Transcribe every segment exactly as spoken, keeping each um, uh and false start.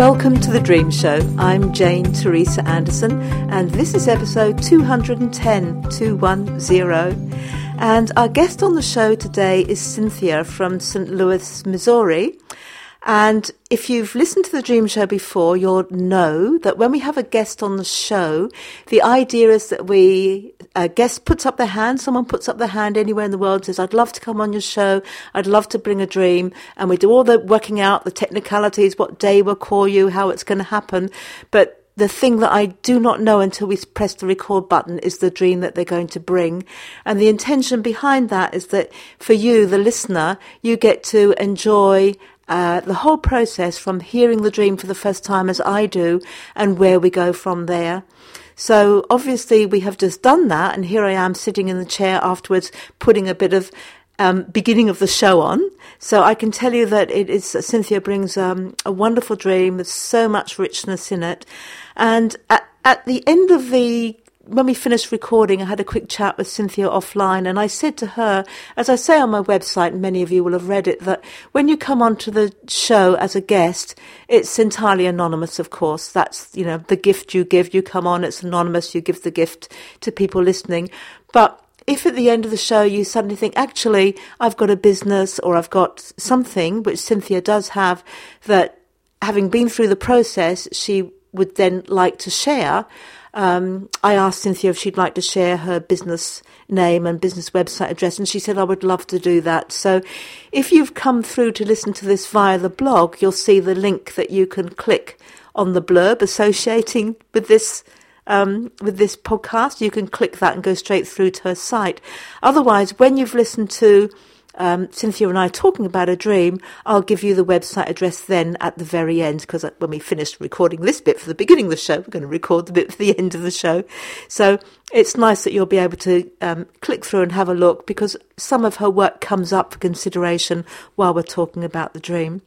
Welcome to The Dream Show. I'm Jane Teresa Anderson, and this is episode two hundred ten, two hundred. And our guest on the show today is Cynthia from Saint Louis, Missouri. And if you've listened to The Dream Show before, you'll know that when we have a guest on the show, the idea is that we, a guest puts up their hand, someone puts up their hand anywhere in the world and says, I'd love to come on your show, I'd love to bring a dream, and we do all the working out, the technicalities, what day we'll call you, how it's going to happen. But the thing that I do not know until we press the record button is the dream that they're going to bring. And the intention behind that is that for you, the listener, you get to enjoy Uh, the whole process from hearing the dream for the first time as I do and where we go from there. So obviously we have just done that, and here I am sitting in the chair afterwards putting a bit of um, beginning of the show on. So I can tell you that it is Cynthia brings um, a wonderful dream with so much richness in it. And at, at the end of the when we finished recording, I had a quick chat with Cynthia offline, and I said to her, as I say on my website, and many of you will have read it, that when you come onto the show as a guest, it's entirely anonymous, of course. That's, you know, the gift you give. You come on, it's anonymous. You give the gift to people listening. But if at the end of the show you suddenly think, actually, I've got a business or I've got something, which Cynthia does have, that having been through the process, she would then like to share, Um, I asked Cynthia if she'd like to share her business name and business website address, and she said, I would love to do that. So if you've come through to listen to this via the blog, you'll see the link that you can click on the blurb associating with this um, with this podcast. You can click that and go straight through to her site. Otherwise, when you've listened to Um, Cynthia and I talking about a dream, I'll give you the website address then at the very end, because when we finished recording this bit for the beginning of the show, we're going to record the bit for the end of the show. So it's nice that you'll be able to um, click through and have a look, because some of her work comes up for consideration while we're talking about the dream.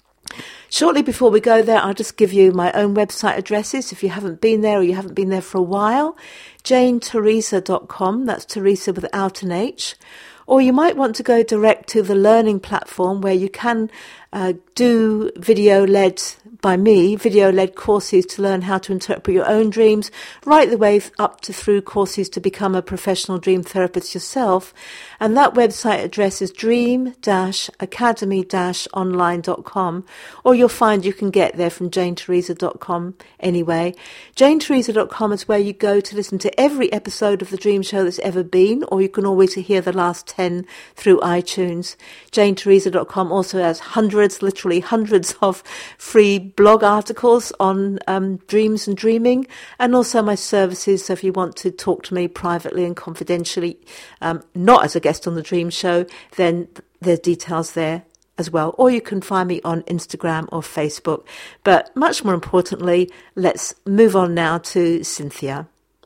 Shortly before we go there, I'll just give you my own website addresses if you haven't been there or you haven't been there for a while. jane teresa dot com, that's Teresa without an H. Or you might want to go direct to the learning platform, where you can uh, do video-led, by me, video-led courses to learn how to interpret your own dreams, right the way up to through courses to become a professional dream therapist yourself. And that website address is dream dash academy dash online dot com, or you'll find you can get there from jane teresa dot com anyway. jane teresa dot com is where you go to listen to every episode of The Dream Show that's ever been, or you can always hear the last ten through iTunes. jane teresa dot com also has hundreds, literally hundreds of free blog articles on um, dreams and dreaming, and also my services. So if you want to talk to me privately and confidentially, um, not as a guest on The Dream Show, then there's details there as well. Or you can find me on Instagram or Facebook. But much more importantly, let's move on now to Cynthia.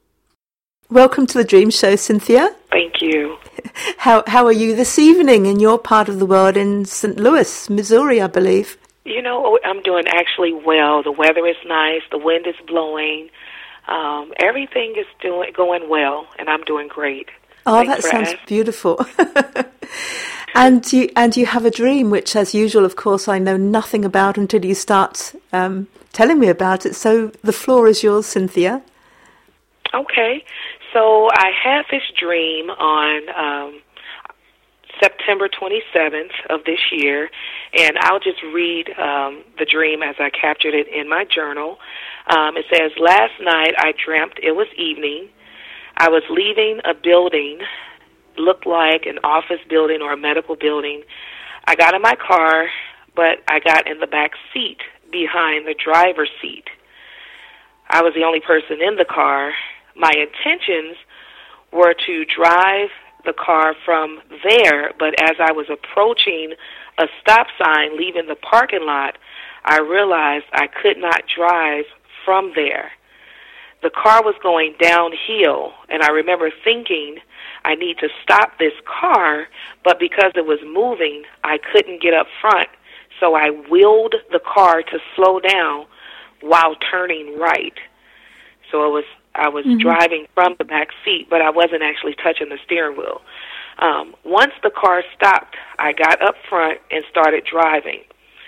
Welcome to The Dream Show, Cynthia. Thank you. How how are you this evening in your part of the world, in Saint Louis, Missouri, I believe? You know, I'm doing actually well. The weather is nice. The wind is blowing. Um, everything is doing going well, and I'm doing great. Oh, Thanks that sounds asking. beautiful. and you and you have a dream, which, as usual, of course, I know nothing about until you start um, telling me about it. So the floor is yours, Cynthia. Okay. So I had this dream on um, September twenty-seventh of this year, and I'll just read um, the dream as I captured it in my journal. Um, it says, last night I dreamt it was evening. I was leaving a building, looked like an office building or a medical building. I got in my car, but I got in the back seat behind the driver's seat. I was the only person in the car. My intentions were to drive the car from there, but as I was approaching a stop sign, leaving the parking lot, I realized I could not drive from there. The car was going downhill, and I remember thinking, I need to stop this car, but because it was moving, I couldn't get up front, so I wheeled the car to slow down while turning right. So it was I was mm-hmm. driving from the back seat, but I wasn't actually touching the steering wheel. Um, once the car stopped, I got up front and started driving.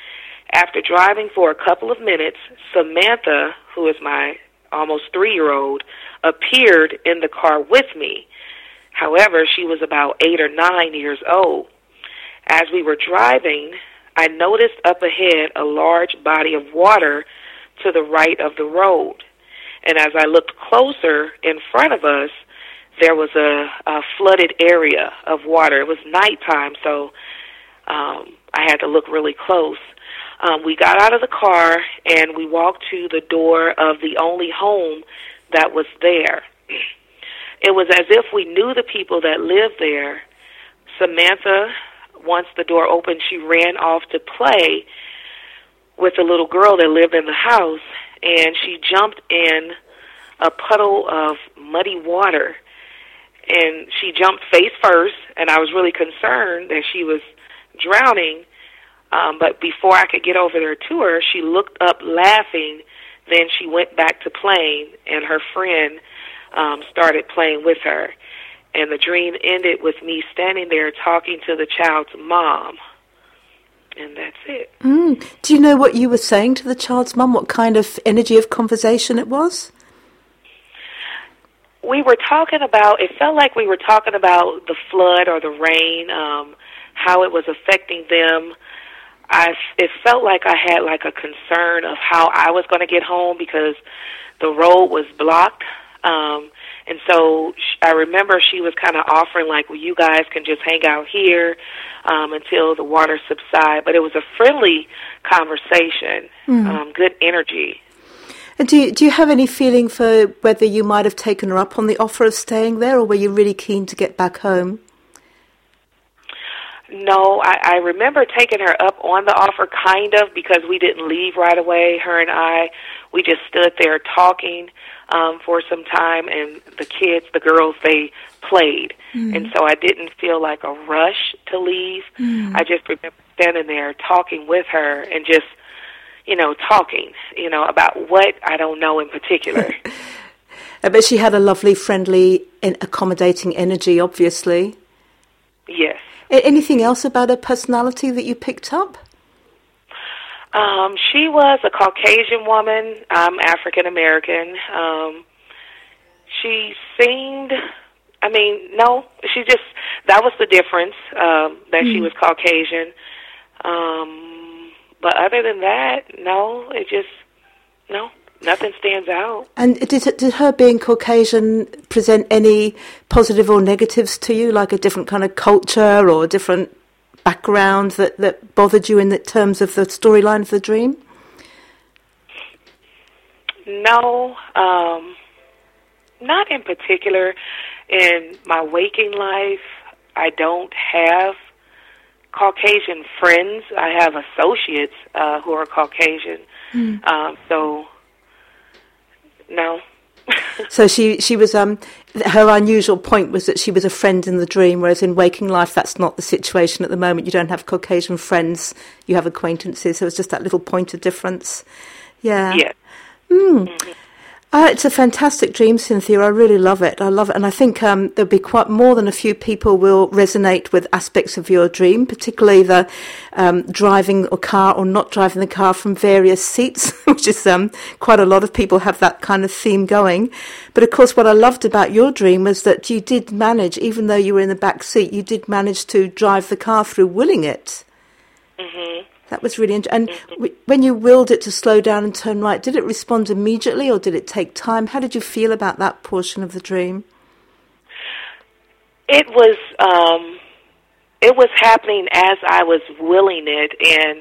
After driving for a couple of minutes, Samantha, who is my almost three-year-old, appeared in the car with me. However, she was about eight or nine years old. As we were driving, I noticed up ahead a large body of water to the right of the road. And as I looked closer in front of us, there was a, a flooded area of water. It was nighttime, so um, I had to look really close. Um, we got out of the car, and we walked to the door of the only home that was there. It was as if we knew the people that lived there. Samantha, once the door opened, she ran off to play with a little girl that lived in the house, and she jumped in a puddle of muddy water. And she jumped face first, and I was really concerned that she was drowning. Um, but before I could get over there to her, she looked up laughing. Then she went back to playing, and her friend um, started playing with her. And the dream ended with me standing there talking to the child's mom. And that's it. Mm. Do you know what you were saying to the child's mom? What kind of energy of conversation it was? We were talking about, it felt like we were talking about the flood or the rain, um, how it was affecting them. I, it felt like I had like a concern of how I was going to get home because the road was blocked. Um, and so sh- I remember she was kind of offering like, well, you guys can just hang out here um, until the water subside. But it was a friendly conversation, mm. um, good energy. And do you, do you have any feeling for whether you might have taken her up on the offer of staying there, or were you really keen to get back home? No, I, I remember taking her up on the offer, kind of, because we didn't leave right away. Her and I, we just stood there talking um, for some time, and the kids, the girls, they played. Mm. And so I didn't feel like a rush to leave. Mm. I just remember standing there talking with her and just, you know, talking, you know, about what, I don't know in particular. But she had a lovely, friendly, and accommodating energy, obviously. Yes. Anything else about her personality that you picked up? Um, she was a Caucasian woman. I'm African-American. Um, she seemed, I mean, no, she just, that was the difference, um, that mm. she was Caucasian. Um But other than that, no, it just, no, nothing stands out. And did did her being Caucasian present any positive or negatives to you, like a different kind of culture or a different background that, that bothered you in the terms of the storyline of the dream? No, um, not in particular. In my waking life, I don't have Caucasian friends. I have associates uh, who are Caucasian. Mm. Um, so, no. So she, she was, um, her unusual point was that she was a friend in the dream, whereas in waking life, that's not the situation at the moment. You don't have Caucasian friends, you have acquaintances. So it's just that little point of difference. Yeah. Yeah. Mm. Mm-hmm. Uh, it's a fantastic dream, Cynthia. I really love it. I love it. And I think um, there'll be quite more than a few people will resonate with aspects of your dream, particularly the um, driving a car or not driving the car from various seats, which is um, quite a lot of people have that kind of theme going. But of course, what I loved about your dream was that you did manage, even though you were in the back seat, you did manage to drive the car through willing it. Mm-hmm. That was really interesting. And mm-hmm. w- when you willed it to slow down and turn right, did it respond immediately or did it take time? How did you feel about that portion of the dream? It was um, it was happening as I was willing it, and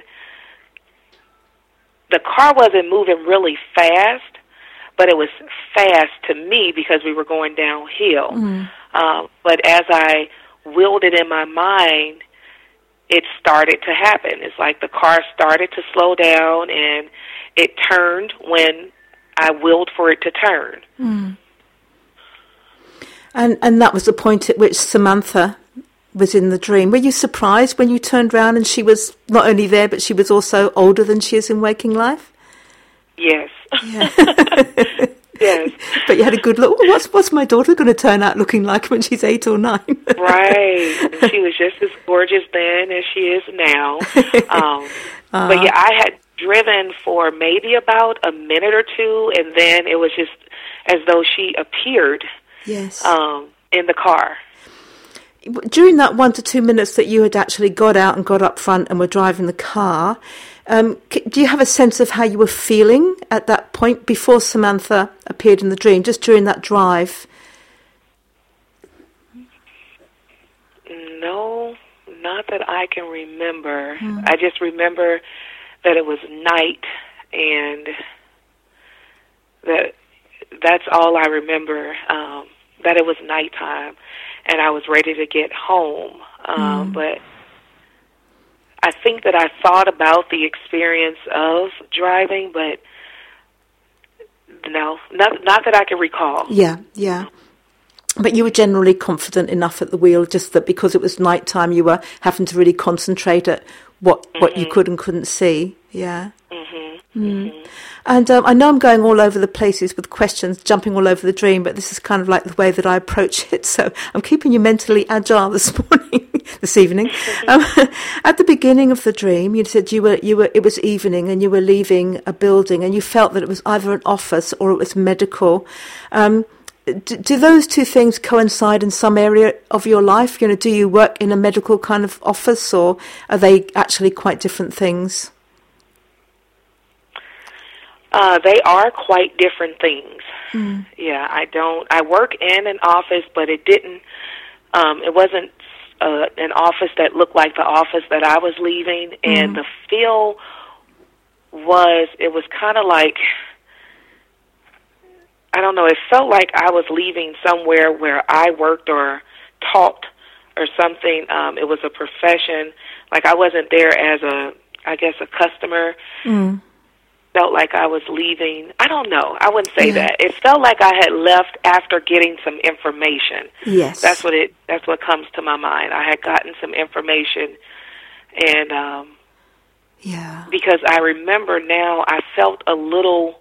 the car wasn't moving really fast, but it was fast to me because we were going downhill. Mm-hmm. Um, but as I willed it in my mind, it started to happen. It's like the car started to slow down, and it turned when I willed for it to turn. Mm. And and that was the point at which Samantha was in the dream. Were you surprised when you turned around and she was not only there, but she was also older than she is in waking life? Yes. Yeah. Yes. But you had a good look. Well, what's what's my daughter going to turn out looking like when she's eight or nine? Right. And she was just as gorgeous then as she is now. Um, Uh-huh. But yeah, I had driven for maybe about a minute or two, and then it was just as though she appeared yes. um, in the car. During that one to two minutes that you had actually got out and got up front and were driving the car, um, do you have a sense of how you were feeling at that point before Samantha appeared in the dream, just during that drive? No, not that I can remember. Mm. I just remember that it was night, and that that's all I remember, um, that it was nighttime, and I was ready to get home. Um, mm. But I think that I thought about the experience of driving, but no, not, not that I can recall. Yeah, yeah. But you were generally confident enough at the wheel, just that because it was nighttime, you were having to really concentrate at what, mm-hmm. what you could and couldn't see. Yeah. Mm-hmm. Mm. Mm-hmm. And um, I know I'm going all over the places with questions, jumping all over the dream, but this is kind of like the way that I approach it. So I'm keeping you mentally agile this morning, this evening. um, at the beginning of the dream, you said you were you were it was evening and you were leaving a building, and you felt that it was either an office or it was medical. Um, do, do those two things coincide in some area of your life? You know, do you work in a medical kind of office, or are they actually quite different things? Uh, they are quite different things. Mm. Yeah, I don't. I work in an office, but it didn't. Um, it wasn't uh, an office that looked like the office that I was leaving, and mm. the feel was. It was kind of like, I don't know. It felt like I was leaving somewhere where I worked or taught or something. Um, it was a profession. Like I wasn't there as a, I guess, a customer. Mm. Felt like I was leaving. I don't know. I wouldn't say yeah. that. It felt like I had left after getting some information. Yes, that's what it. That's what comes to my mind. I had gotten some information, and um, yeah, because I remember now, I felt a little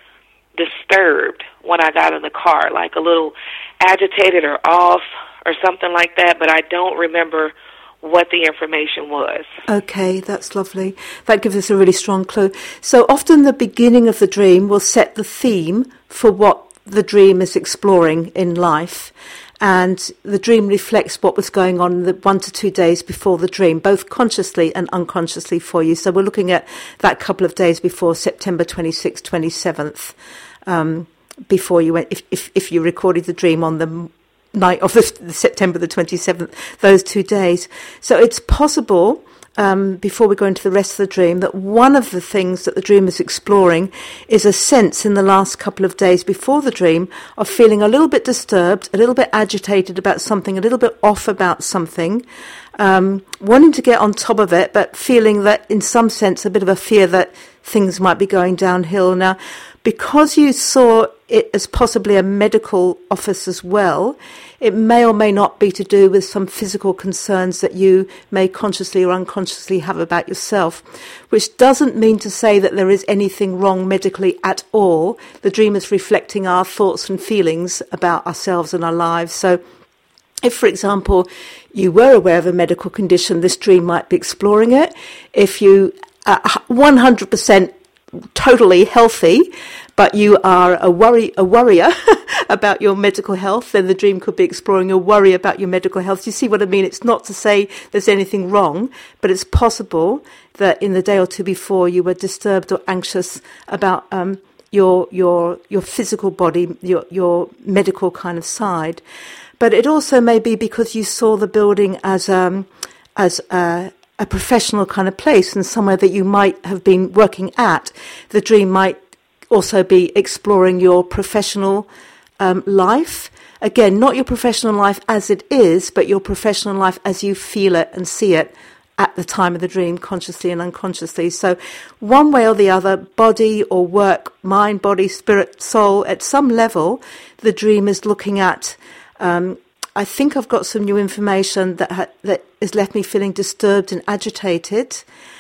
disturbed when I got in the car, like a little agitated or off or something like that. But I don't remember what the information was. Okay, that's lovely. That gives us a really strong clue. So often the beginning of the dream will set the theme for what the dream is exploring in life, and the dream reflects what was going on the one to two days before the dream, both consciously and unconsciously for you. So we're looking at that couple of days before September twenty-sixth, twenty-seventh, um, before you went, if, if, if you recorded the dream on the night of the, the September the twenty-seventh, those two days. So it's possible, um, before we go into the rest of the dream, that one of the things that the dream is exploring is a sense in the last couple of days before the dream of feeling a little bit disturbed, a little bit agitated about something, a little bit off about something, um, wanting to get on top of it, but feeling that in some sense a bit of a fear that things might be going downhill. Now, because you saw it as possibly a medical office as well, it may or may not be to do with some physical concerns that you may consciously or unconsciously have about yourself, which doesn't mean to say that there is anything wrong medically at all. The dream is reflecting our thoughts and feelings about ourselves and our lives. So if, for example, you were aware of a medical condition, this dream might be exploring it. If you are one hundred percent totally healthy, but you are a worry a worrier about your medical health, then the dream could be exploring your worry about your medical health. You see what I mean? It's not to say there's anything wrong, but it's possible that in the day or two before you were disturbed or anxious about um, your your your physical body, your your medical kind of side. But it also may be because you saw the building as um as a a professional kind of place and somewhere that you might have been working at. The dream might also be exploring your professional um, life. Again, not your professional life as it is, but your professional life as you feel it and see it at the time of the dream, consciously and unconsciously. So one way or the other, body or work, mind, body, spirit, soul, at some level, the dream is looking at um, I think I've got some new information that ha- that has left me feeling disturbed and agitated.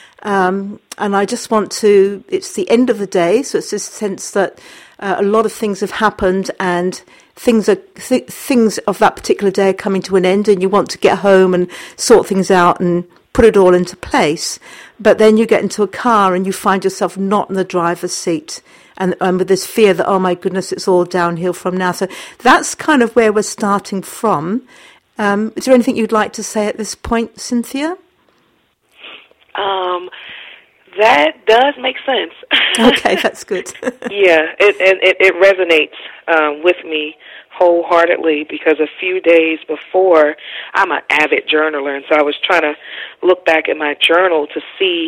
Um, and I just want to, it's the end of the day, so it's this sense that uh, a lot of things have happened and things are th- things of that particular day are coming to an end, and you want to get home and sort things out and put it all into place. But then you get into a car and you find yourself not in the driver's seat. And, and with this fear that, oh my goodness, it's all downhill from now. So that's kind of where we're starting from. Um, is there anything you'd like to say at this point, Cynthia? Um, that does make sense. Okay, that's good. Yeah, it, and it, it resonates um, with me wholeheartedly, because a few days before, I'm an avid journaler, and so I was trying to look back at my journal to see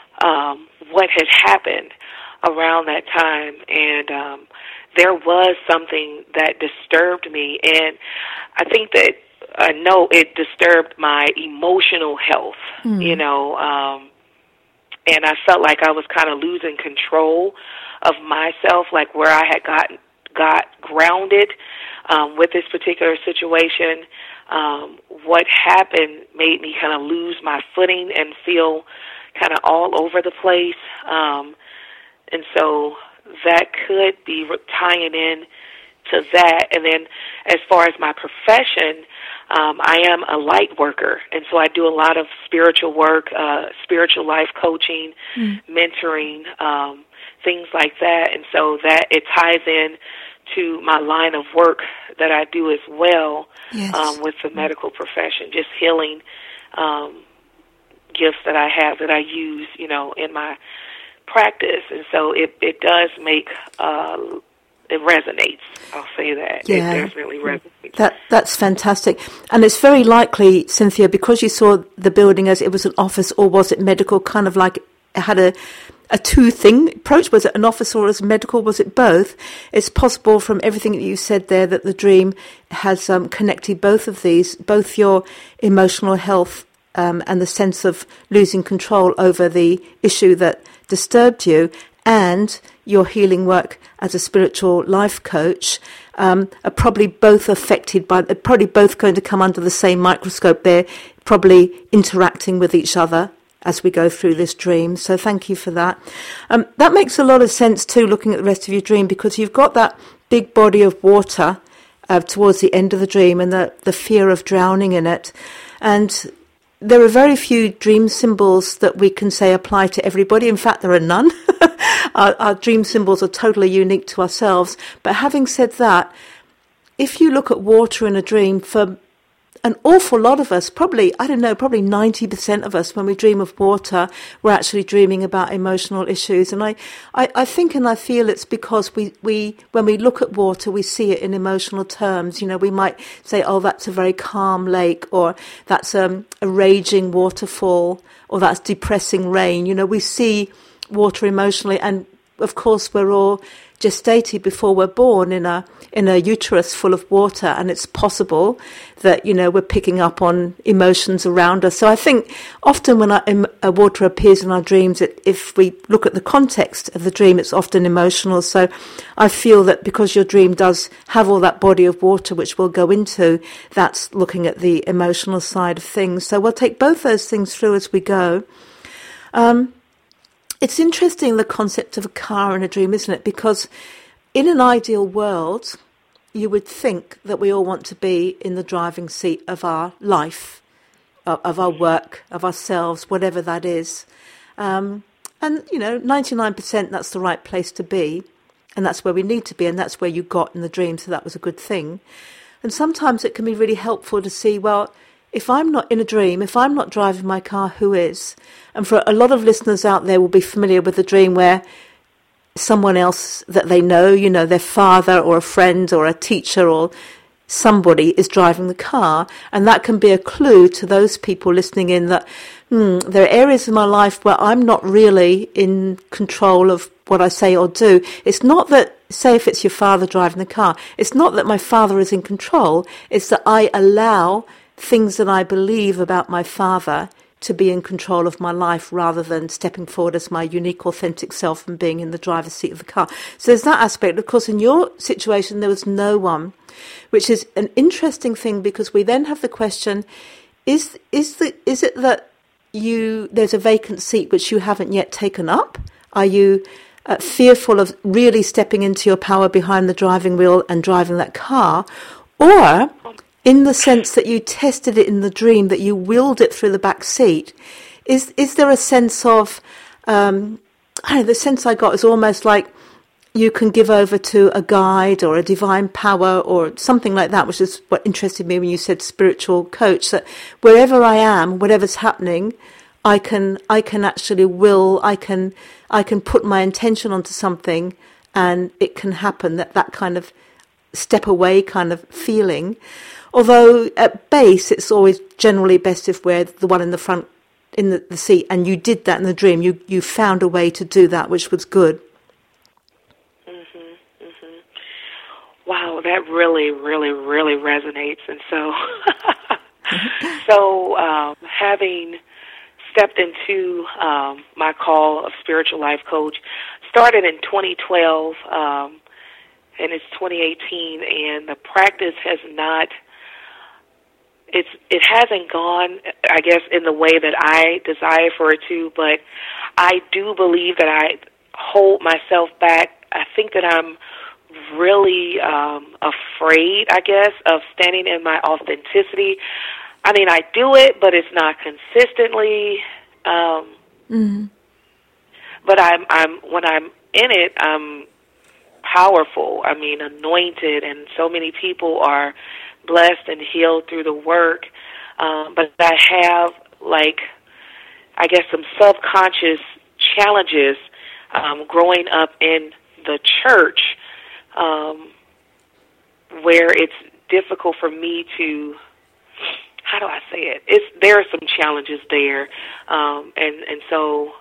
um, what had happened around that time, and um, there was something that disturbed me, and I think that I know it disturbed my emotional health, mm. you know, um, and I felt like I was kind of losing control of myself, like where I had gotten got grounded um, with this particular situation. Um, what happened made me kind of lose my footing and feel kind of all over the place. Um, and so that could be tying in to that. And then as far as my profession, um, I am a light worker, and so I do a lot of spiritual work, uh, spiritual life coaching, mm. mentoring, um, things like that. And so that it ties in to my line of work that I do as well, yes. um, with the medical profession, just healing um, gifts that I have that I use, you know, in my practice. And so it, it does make, uh, it resonates. I'll say that. Yeah. It definitely resonates. That, that's fantastic. And it's very likely, Cynthia, because you saw the building as it was an office, or was it medical, kind of like it had a a two-thing approach? Was it an office or was it medical? Was it both? It's possible from everything that you said there that the dream has um, connected both of these, both your emotional health um, and the sense of losing control over the issue that disturbed you, and your healing work as a spiritual life coach um, are probably both affected by, they're probably both going to come under the same microscope. They're probably interacting with each other as we go through this dream. So thank you for that. Um, that makes a lot of sense too, looking at the rest of your dream, because you've got that big body of water uh, towards the end of the dream, and the, the fear of drowning in it. And there are very few dream symbols that we can say apply to everybody. In fact, there are none. our, our dream symbols are totally unique to ourselves. But having said that, if you look at water in a dream, for an awful lot of us, probably, I don't know, probably ninety percent of us, when we dream of water, we're actually dreaming about emotional issues. And I, I, I think and I feel it's because we, we, when we look at water, we see it in emotional terms. You know, we might say, oh, that's a very calm lake, or that's um, a raging waterfall, or that's depressing rain. You know, we see water emotionally, and of course we're all gestated before we're born in a in a uterus full of water, and it's possible that, you know, we're picking up on emotions around us. So I think often when our, uh, water appears in our dreams, it, if we look at the context of the dream, it's often emotional. So I feel that because your dream does have all that body of water, which we'll go into, that's looking at the emotional side of things. So we'll take both those things through as we go. Um, It's interesting, the concept of a car in a dream, isn't it? Because in an ideal world, you would think that we all want to be in the driving seat of our life, of, of our work, of ourselves, whatever that is. Um, and, you know, ninety-nine percent that's the right place to be, and that's where we need to be, and that's where you got in the dream, so that was a good thing. And sometimes it can be really helpful to see, well, if I'm not in a dream, if I'm not driving my car, who is? And for a lot of listeners out there will be familiar with the dream where someone else that they know, you know, their father or a friend or a teacher or somebody is driving the car. And that can be a clue to those people listening in that, hmm, there are areas in my life where I'm not really in control of what I say or do. It's not that, say if it's your father driving the car, it's not that my father is in control, it's that I allow things that I believe about my father to be in control of my life, rather than stepping forward as my unique, authentic self and being in the driver's seat of the car. So there's that aspect. Of course, in your situation, there was no one, which is an interesting thing, because we then have the question, is is the is it that you there's a vacant seat which you haven't yet taken up? Are you uh, fearful of really stepping into your power behind the driving wheel and driving that car? Or in the sense that you tested it in the dream, that you willed it through the back seat, is is there a sense of, um, I don't know, the sense I got is almost like you can give over to a guide or a divine power or something like that, which is what interested me when you said spiritual coach, that wherever I am, whatever's happening, I can I can actually will, I can I can put my intention onto something and it can happen, that that kind of step away kind of feeling. Although at base, it's always generally best if we're the one in the front, in the, the seat, and you did that in the dream. You you found a way to do that, which was good. Mhm, mhm. Wow, that really, really, really resonates. And so, so um, having stepped into um, my call of spiritual life coach, started in twenty twelve, um, and it's twenty eighteen, and the practice has not. It's it hasn't gone, I guess, in the way that I desire for it to, but I do believe that I hold myself back. I think that I'm really um, afraid, I guess, of standing in my authenticity. I mean, I do it, but it's not consistently. Um, mm-hmm. But I'm, I'm when I'm in it, I'm powerful. I mean, anointed, and so many people are blessed and healed through the work, um, but I have, like, I guess some subconscious challenges um, growing up in the church, um, where it's difficult for me to, how do I say it? It's there are some challenges there, um, and and so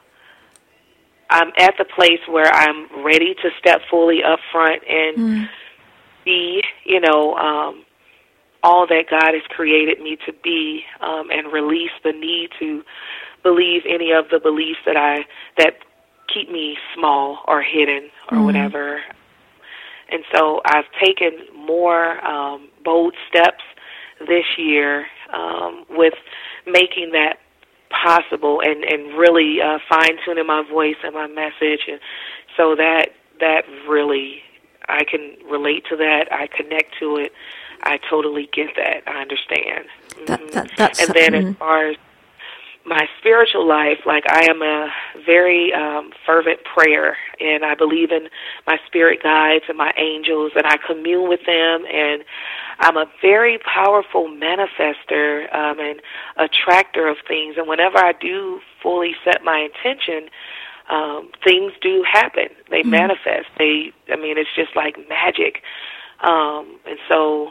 I'm at the place where I'm ready to step fully up front and mm. be, you know. Um, all that God has created me to be, um, and release the need to believe any of the beliefs that I that keep me small or hidden or mm-hmm. whatever. And so I've taken more um, bold steps this year um, with making that possible and, and really uh, fine-tuning my voice and my message. And so that that really, I can relate to that. I connect to it. I totally get that. I understand. That, that, that's, and then mm-hmm. as far as my spiritual life, like I am a very um, fervent prayer, and I believe in my spirit guides and my angels, and I commune with them, and I'm a very powerful manifester um, and attractor of things, and whenever I do fully set my intention, um, things do happen. They mm-hmm. manifest. They, I mean, it's just like magic. Um, and so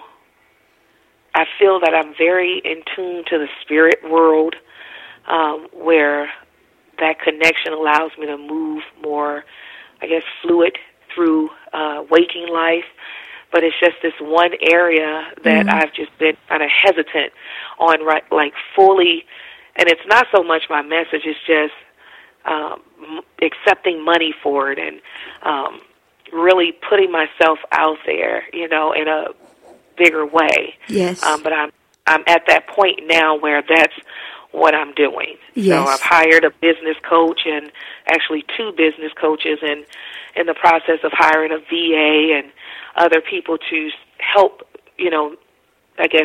I feel that I'm very in tune to the spirit world, um, where that connection allows me to move more, I guess, fluid through uh, waking life. But it's just this one area that mm-hmm. I've just been kind of hesitant on, right, like fully, and it's not so much my message, it's just um, accepting money for it and um, really putting myself out there, you know, in a bigger way. Yes. Um, but I'm I'm at that point now where that's what I'm doing. Yes. So I've hired a business coach and actually two business coaches, and in the process of hiring a V A and other people to help, you know, I guess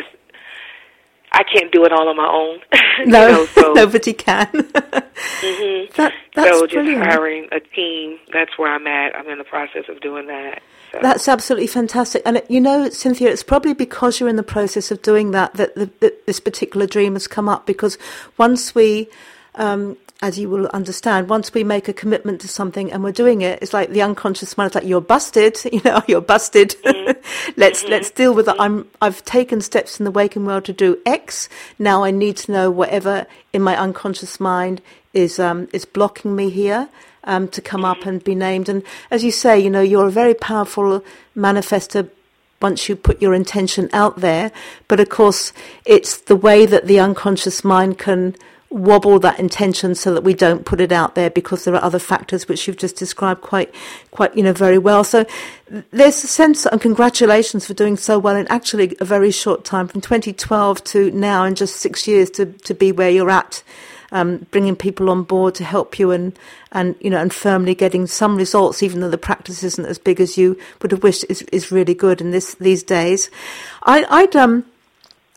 I can't do it all on my own. No, you know, so, nobody can. mm-hmm. that, that's so just brilliant. hiring a team, that's where I'm at. I'm in the process of doing that. So. That's absolutely fantastic. And, you know, Cynthia, it's probably because you're in the process of doing that that, the, that this particular dream has come up, because once we, um, as you will understand, once we make a commitment to something and we're doing it, it's like the unconscious mind is like, you're busted, you know, you're busted. Mm-hmm. let's mm-hmm. let's deal with it. I'm, I've taken steps in the waking world to do X. Now I need to know whatever in my unconscious mind is um, is blocking me here. Um, to come up and be named. And as you say, you know, you're a very powerful manifester once you put your intention out there. But of course, it's the way that the unconscious mind can wobble that intention so that we don't put it out there, because there are other factors which you've just described quite, quite, you know, very well. So there's a sense, and congratulations for doing so well in actually a very short time, from twenty twelve to now, in just six years to, to be where you're at. Um, bringing people on board to help you and, and, you know, and firmly getting some results, even though the practice isn't as big as you would have wished, is, is really good in this, these days. I, I'd, um,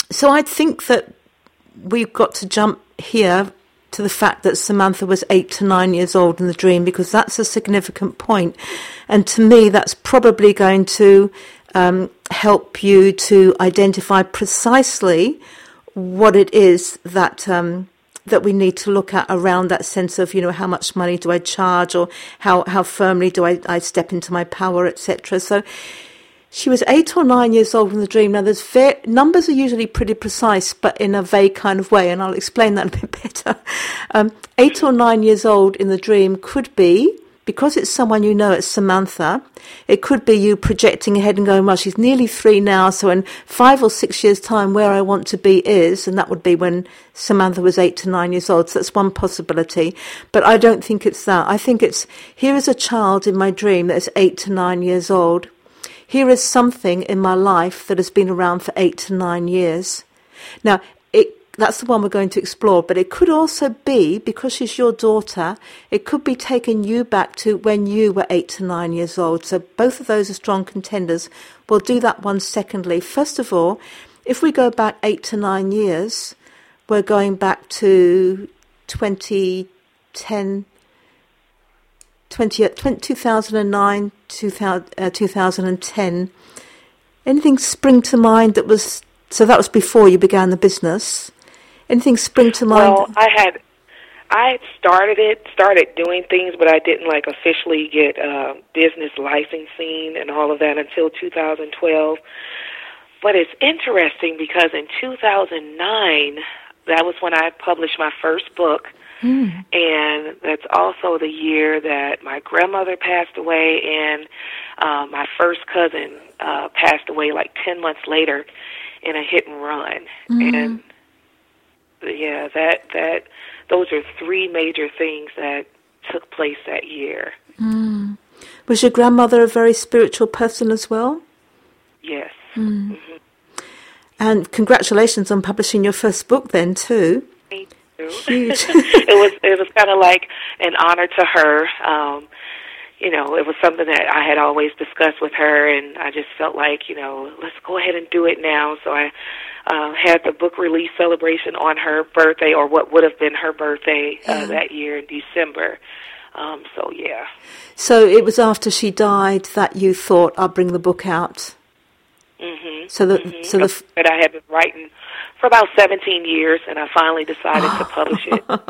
so I think that we've got to jump here to the fact that Samantha was eight to nine years old in the dream, because that's a significant point. And to me, that's probably going to um, help you to identify precisely what it is that um, that we need to look at around that sense of, you know, how much money do I charge, or how, how firmly do I, I step into my power, et cetera. So she was eight or nine years old in the dream. Now, there's va- numbers are usually pretty precise, but in a vague kind of way, and I'll explain that a bit better. Um, eight or nine years old in the dream could be, because it's someone you know, it's Samantha, it could be you projecting ahead and going, well, she's nearly three now, so in five or six years' time, where I want to be is, and that would be when Samantha was eight to nine years old. So that's one possibility. But I don't think it's that. I think it's, here is a child in my dream that is eight to nine years old. Here is something in my life that has been around for eight to nine years. Now, it, that's the one we're going to explore, but it could also be, because she's your daughter, it could be taking you back to when you were eight to nine years old. So both of those are strong contenders. We'll do that one secondly. First of all, if we go back eight to nine years, we're going back to twenty ten, twenty, two thousand nine, two thousand ten. Anything spring to mind that was, so that was before you began the business. Anything spring to mind? Well, I had, I had started it, started doing things, but I didn't like officially get uh, business licensing and all of that until two thousand twelve. But it's interesting because in two thousand nine, that was when I published my first book. Mm. And that's also the year that my grandmother passed away, and uh, my first cousin uh, passed away like ten months later in a hit and run. Mm. And yeah, that that those are three major things that took place that year. Mm. Was your grandmother a very spiritual person as well? Yes. Mm. Mm-hmm. And congratulations on publishing your first book then too. Huge. it was it was kind of like an honor to her. Um, you know, it was something that I had always discussed with her, and I just felt like, you know, let's go ahead and do it now. So I uh, had the book release celebration on her birthday, or what would have been her birthday uh, yeah. that year in December. Um, so, yeah. So it was after she died that you thought, I'll bring the book out. Mm-hmm. So the mm-hmm. so the that I had been writing for about seventeen years, and I finally decided to publish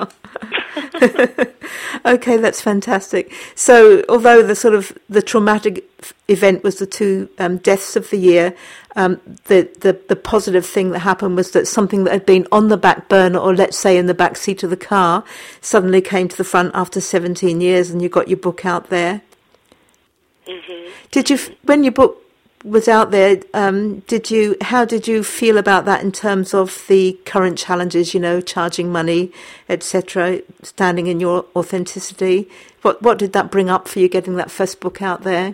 it. Okay, that's fantastic. So, although the sort of the traumatic event was the two um, deaths of the year, um, the, the the positive thing that happened was that something that had been on the back burner, or let's say in the back seat of the car, suddenly came to the front after seventeen years, and you got your book out there. Mm-hmm. Did you, when your book was out there, um, did you, how did you feel about that in terms of the current challenges, you know, charging money, et cetera, standing in your authenticity? What what did that bring up for you, getting that first book out there?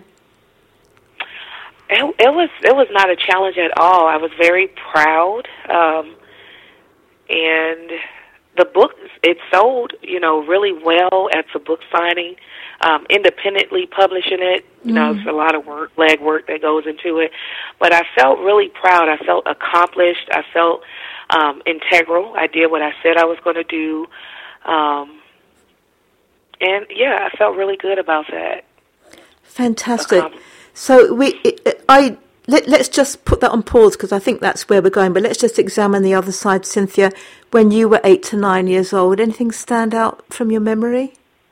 It, it was it was not a challenge at all. I was very proud, um, and the book, it sold, you know, really well at the book signing. Um, independently publishing it, you know, mm. it's a lot of work, leg work that goes into it. But I felt really proud. I felt accomplished. I felt um, integral. I did what I said I was going to do. Um, and, yeah, I felt really good about that. Fantastic. So we, it, I let, let's just put that on pause, because I think that's where we're going. But let's just examine the other side, Cynthia. When you were eight to nine years old, anything stand out from your memory?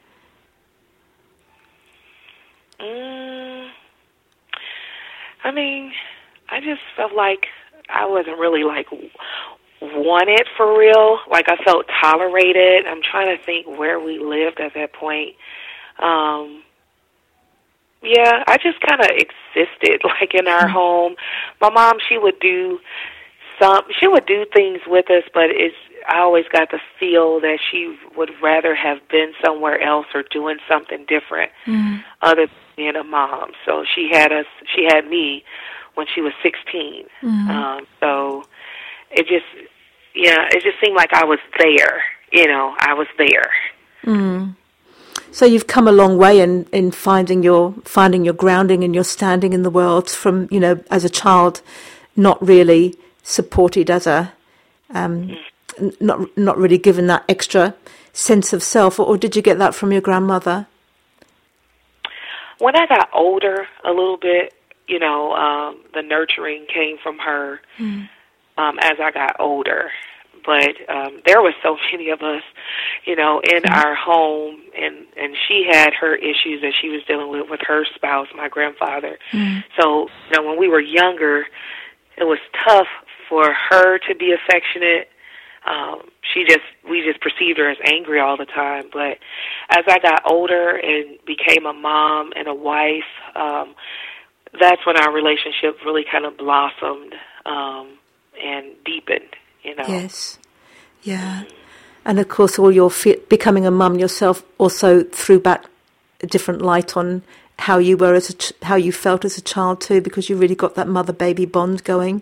Mm, I mean, I just felt like I wasn't really, like, wanted for real. Like, I felt tolerated. I'm trying to think where we lived at that point. Um, yeah, I just kind of existed, like, in our home. My mom, she would do some, she would do things with us, but it's, I always got the feel that she would rather have been somewhere else or doing something different mm. other than being a mom. So she had us, she had me when she was sixteen. Mm. Um, so it just, yeah, it just seemed like I was there, you know, I was there. Mm. So you've come a long way in, in finding your, finding your grounding and your standing in the world from, you know, as a child, not really supported as a, um, mm. not not really given that extra sense of self, or, or did you get that from your grandmother? When I got older a little bit, you know, um, the nurturing came from her mm. um, as I got older. But um, there were so many of us, you know, in mm. our home, and, and she had her issues that she was dealing with with her spouse, my grandfather. Mm. So, you know, when we were younger, it was tough for her to be affectionate. Um, she just, we just perceived her as angry all the time. But as I got older and became a mom and a wife, um, that's when our relationship really kind of blossomed um, and deepened, you know. Yes, yeah. Mm-hmm. And of course, all your fe- becoming a mum yourself also threw back a different light on how you were as a ch- how you felt as a child too, because you really got that mother-baby bond going.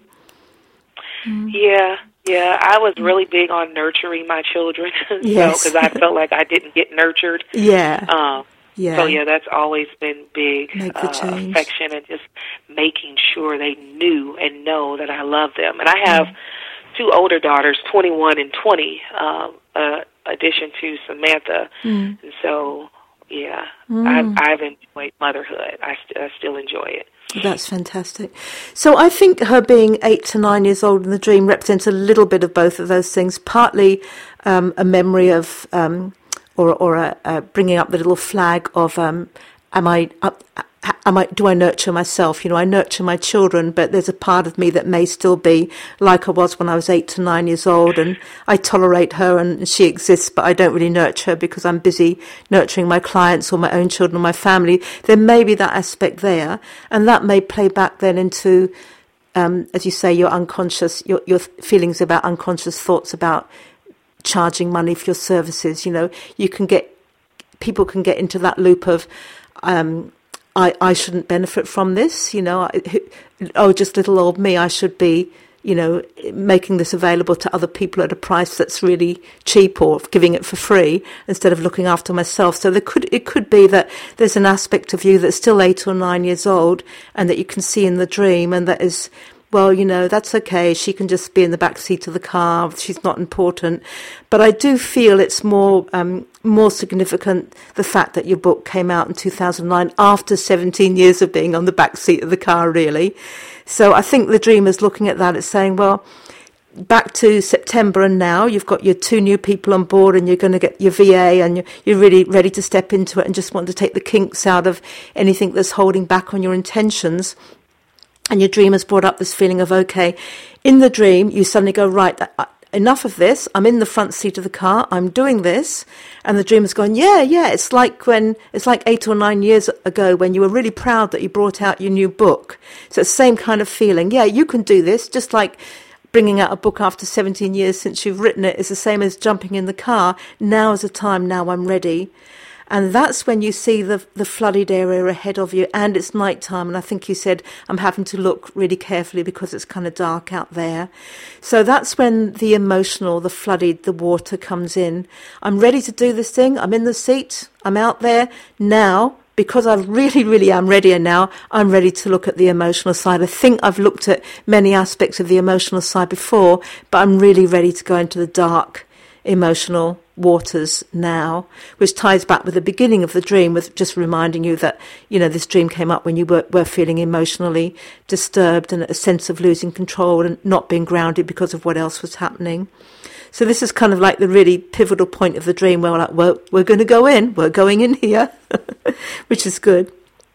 Mm. Yeah. Yeah, I was really big on nurturing my children, yes. because I felt like I didn't get nurtured. Yeah. Um, yeah. So, yeah, that's always been big, Make the uh, change. affection and just making sure they knew and know that I love them. And I have mm. two older daughters, twenty-one and twenty, um, uh, addition to Samantha. Mm. And so, yeah, mm. I've, I've enjoyed motherhood. I, st- I still enjoy it. That's fantastic. So I think her being eight to nine years old in the dream represents a little bit of both of those things, partly um, a memory of, um, or, or a, a bringing up the little flag of, um, am I, uh, am I, do I nurture myself? You know, I nurture my children, but there's a part of me that may still be like I was when I was eight to nine years old, and I tolerate her and she exists, but I don't really nurture her because I'm busy nurturing my clients or my own children or my family. There may be that aspect there, and that may play back then into, um, as you say, your unconscious, your, your feelings about unconscious thoughts about charging money for your services. You know, you can get, people can get into that loop of, um, I, I shouldn't benefit from this, you know, I, oh, just little old me, I should be, you know, making this available to other people at a price that's really cheap, or giving it for free instead of looking after myself. So there could, it could be that there's an aspect of you that's still eight or nine years old and that you can see in the dream, and that is, well, you know, that's okay. She can just be in the back seat of the car. She's not important. But I do feel it's more um, more significant, the fact that your book came out in two thousand nine after seventeen years of being on the back seat of the car, really. So I think the dream is looking at that. It's saying, well, back to September and now you've got your two new people on board and you're going to get your V A and you're, you're really ready to step into it and just want to take the kinks out of anything that's holding back on your intentions. And your dream has brought up this feeling of, okay, in the dream, you suddenly go, right, enough of this. I'm in the front seat of the car. I'm doing this. And the dream is going, yeah, yeah. It's like when, it's like eight or nine years ago when you were really proud that you brought out your new book. So it's the same kind of feeling. Yeah, you can do this. Just like bringing out a book after seventeen years since you've written it is the same as jumping in the car. Now is the time. Now I'm ready. And that's when you see the the flooded area ahead of you, and it's nighttime. And I think you said, I'm having to look really carefully because it's kind of dark out there. So that's when the emotional, the flooded, the water comes in. I'm ready to do this thing. I'm in the seat. I'm out there now. Because I really, really am ready, and now I'm ready to look at the emotional side. I think I've looked at many aspects of the emotional side before, but I'm really ready to go into the dark emotional waters now, which ties back with the beginning of the dream, with just reminding you that, you know, this dream came up when you were, were feeling emotionally disturbed and a sense of losing control and not being grounded because of what else was happening. So this is kind of like the really pivotal point of the dream where we're like, well, we're going to go in, we're going in here, which is good.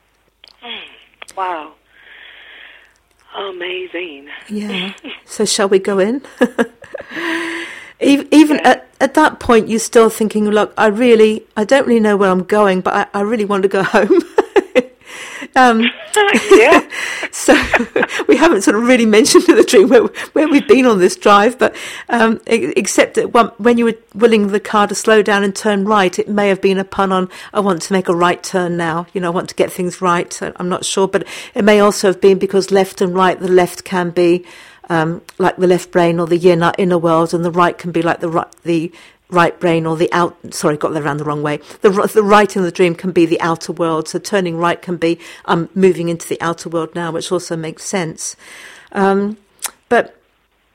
Wow. Amazing. Yeah. So shall we go in? Even yeah. at, at that point, you're still thinking, look, I really, I don't really know where I'm going, but I, I really want to go home. um, yeah. So we haven't sort of really mentioned the dream where, where we've been on this drive, but um, except that one, when you were willing the car to slow down and turn right, it may have been a pun on, I want to make a right turn now. You know, I want to get things right. I'm not sure, but it may also have been because left and right, the left can be Um, like the left brain or the inner, inner world, and the right can be like the right, the right brain or the out. Sorry, got that around the wrong way. The the right in the dream can be the outer world. So turning right can be I'm um, moving into the outer world now, which also makes sense. Um, but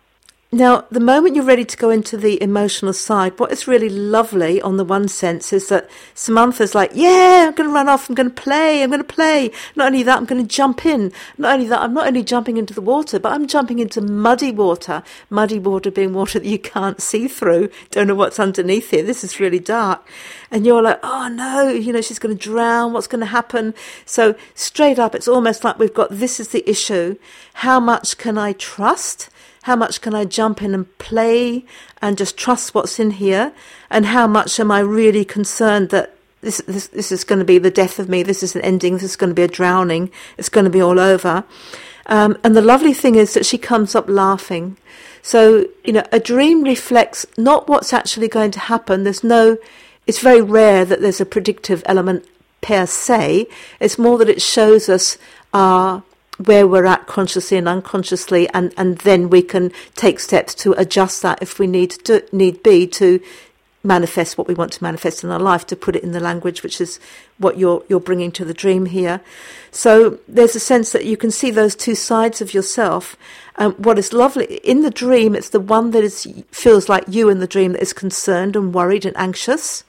Now, the moment you're ready to go into the emotional side, what is really lovely on the one sense is that Samantha's like, yeah, I'm going to run off, I'm going to play, I'm going to play. Not only that, I'm going to jump in. Not only that, I'm not only jumping into the water, but I'm jumping into muddy water. Muddy water being water that you can't see through. Don't know what's underneath here. This is really dark. And you're like, oh no, you know, she's going to drown. What's going to happen? So straight up, it's almost like we've got, this is the issue. How much can I trust? How much can I jump in and play and just trust what's in here? And how much am I really concerned that this, this, this is going to be the death of me? This is an ending. This is going to be a drowning. It's going to be all over. Um, and the lovely thing is that she comes up laughing. So, you know, a dream reflects not what's actually going to happen. There's no, it's very rare that there's a predictive element per se. It's more that it shows us our where we're at consciously and unconsciously, and, and then we can take steps to adjust that if we need to need be to manifest what we want to manifest in our life, to put it in the language which is what you're you're bringing to the dream here. So there's a sense that you can see those two sides of yourself. Um, what is lovely in the dream, it's the one that is feels like you in the dream that is concerned and worried and anxious.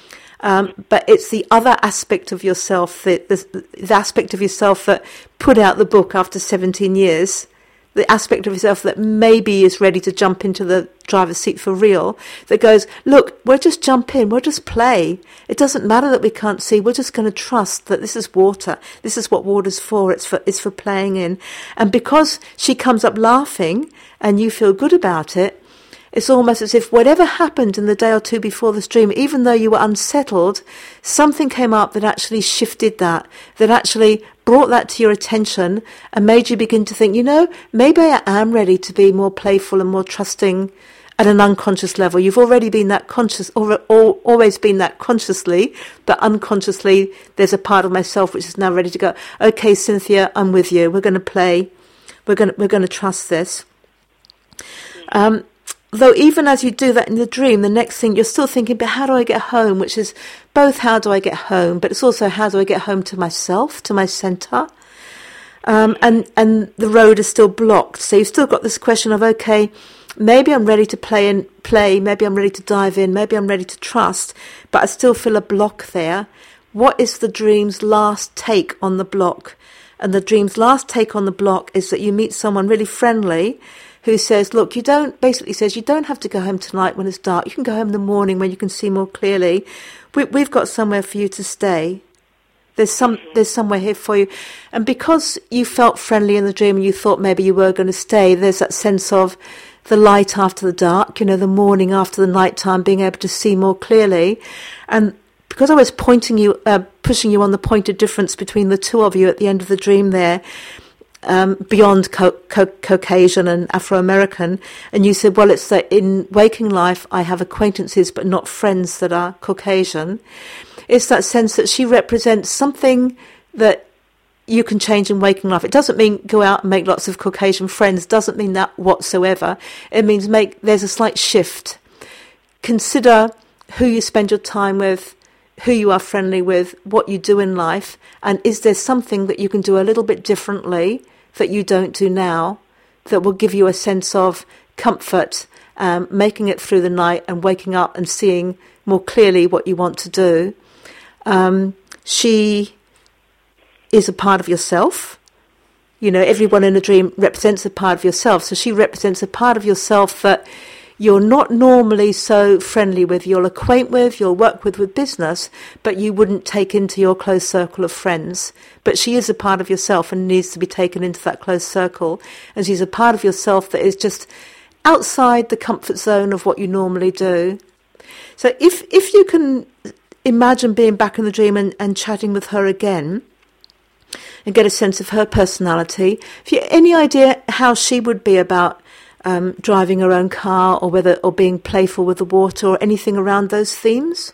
Um, but it's the other aspect of yourself, the, the, the aspect of yourself that put out the book after seventeen years, the aspect of yourself that maybe is ready to jump into the driver's seat for real, that goes, look, we'll just jump in, we'll just play. It doesn't matter that we can't see, we're just going to trust that this is water. This is what water's for, it's for, it's for playing in. And because she comes up laughing and you feel good about it, it's almost as if whatever happened in the day or two before the dream, even though you were unsettled, something came up that actually shifted that, that actually brought that to your attention and made you begin to think, you know, maybe I am ready to be more playful and more trusting at an unconscious level. You've already been that conscious, or, or always been that consciously, but unconsciously there's a part of myself which is now ready to go, okay, Cynthia, I'm with you. We're going to play. We're going to, we're going to trust this. Um, Though even as you do that in the dream, the next thing you're still thinking, but how do I get home? Which is both how do I get home, but it's also how do I get home to myself, to my centre? Um, and, and the road is still blocked. So you've still got this question of, okay, maybe I'm ready to play and play, maybe I'm ready to dive in, maybe I'm ready to trust, but I still feel a block there. What is the dream's last take on the block? And the dream's last take on the block is that you meet someone really friendly who says, look, you don't, basically says, you don't have to go home tonight when it's dark. You can go home in the morning when you can see more clearly. We, we've got somewhere for you to stay. There's some, there's somewhere here for you. And because you felt friendly in the dream and you thought maybe you were going to stay, there's that sense of the light after the dark, you know, the morning after the nighttime, being able to see more clearly. And because I was pointing you, uh, pushing you on the point of difference between the two of you at the end of the dream there, Um, beyond co- co- Caucasian and Afro-American, and you said, well, it's that in waking life I have acquaintances but not friends that are Caucasian. It's that sense that she represents something that you can change in waking life. It doesn't mean go out and make lots of Caucasian friends, doesn't mean that whatsoever. It means make there's a slight shift. Consider who you spend your time with, who you are friendly with, what you do in life, and is there something that you can do a little bit differently that you don't do now that will give you a sense of comfort, um, making it through the night and waking up and seeing more clearly what you want to do. Um, she is a part of yourself. You know, everyone in a dream represents a part of yourself. So she represents a part of yourself that you're not normally so friendly with, you'll acquaint with, you'll work with with business, but you wouldn't take into your close circle of friends. But she is a part of yourself and needs to be taken into that close circle. And she's a part of yourself that is just outside the comfort zone of what you normally do. So if if you can imagine being back in the dream and, and chatting with her again and get a sense of her personality, if you any idea how she would be about Um, driving her own car, or whether, or being playful with the water, or anything around those themes?